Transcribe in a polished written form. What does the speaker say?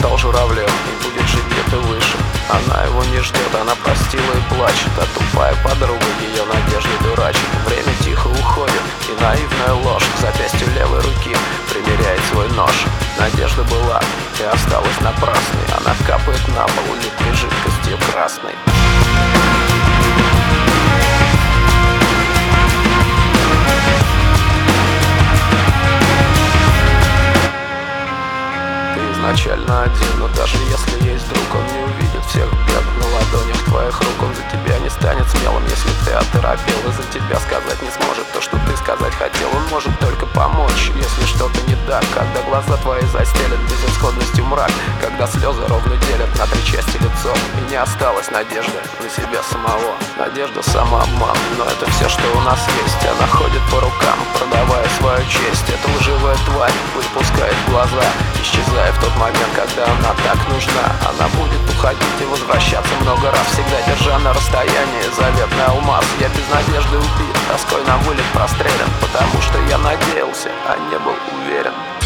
стал журавлем и будет жить где-то выше. Она его не ждет, она простила и плачет, а тупая подруга ее надежды дурачит. Время тихо уходит, и наивная ложь к запястью левой руки примеряет свой нож. Надежда была и осталась напрасной, она капает на пол липкой жидкостью красной. Изначально один, но даже если есть друг, он не увидит всех бед на ладонях твоих рук. Он за тебя не станет смелым, если ты оторопел, и за тебя сказать не сможет то, что ты сказать хотел. Он может только помочь, если что-то не так, когда глаза твои застелят безысходностью мрак, когда слезы ровно делят на три части лицо, и не осталось надежды на себя самого. Надежда — самообман, но это все, что у нас есть. Она ходит по рукам, продавая свою честь. Эта лживая тварь выпускает глаза, исчезая в тот момент, когда она так нужна. Она будет уходить и возвращаться много раз, всегда держа на расстоянии заветный алмаз. Я без надежды убит, тоской на вылет прострелен, потому что я надеялся, а не был уверен.